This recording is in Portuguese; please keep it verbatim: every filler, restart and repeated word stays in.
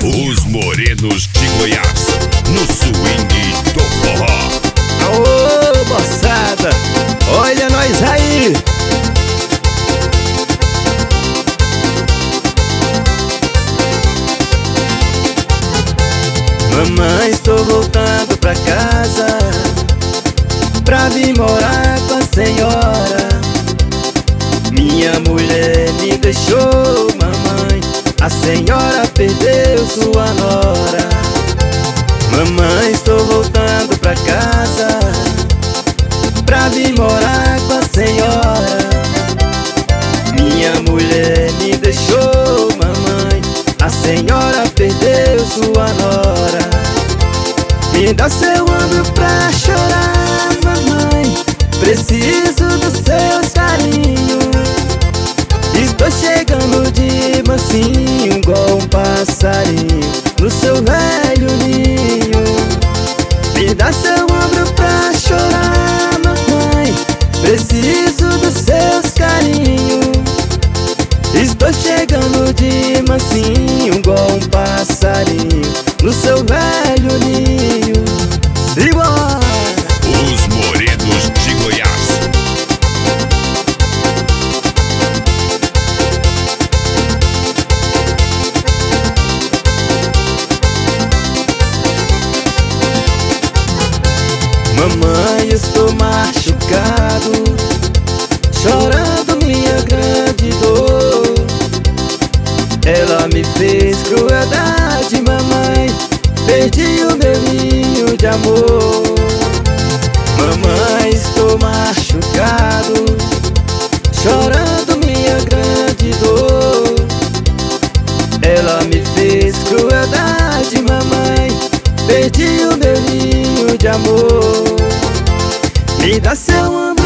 Os morenos de Goiás, no swing do forró. Aô, moçada, olha nós aí. Mamãe, estou voltando pra casa, pra vir morar com a senhora. Minha mulher me deixou, mamãe, a senhora perdeu sua nora. Mamãe, estou voltando pra casa, pra vir morar com a senhora. Minha mulher me deixou, mamãe, a senhora perdeu sua nora. Me dá seu ombro pra chorar, mamãe, preciso dos seus carinhos. Estou chegando de mansinho, igual um passarinho, no seu velho ninho. Me dá seu ombro pra chorar, mamãe, preciso dos seus carinhos. Estou chegando de mansinho, igual um passarinho, no seu velho ninho. Igual Os morenos de Goiás. mamãe, estou machucado, chorando minha grande dor. Ela me fez crueldade, mamãe, perdi o meu ninho de amor. Mamãe, estou machucado, chorando minha grande dor. Ela me fez crueldade, mamãe, perdi o meu ninho de amor. Me dá seu amor